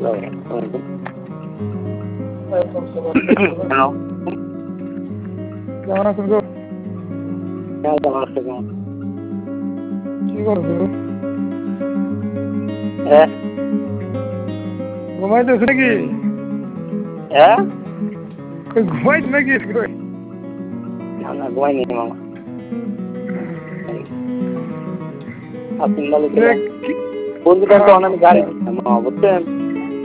Hello, কেমন আছেন গো? কেমন আছে কেমন? কি করছো? হ্যাঁ ঘুমাইতেছো নাকি? হ্যাঁ, ঘুমাইছো নাকি? না না ঘুমাইনি মামা। আপনি বলে বন্ধুটা তো অনেক গাড়ি দিচ্ছেন মামা, বুঝছেন?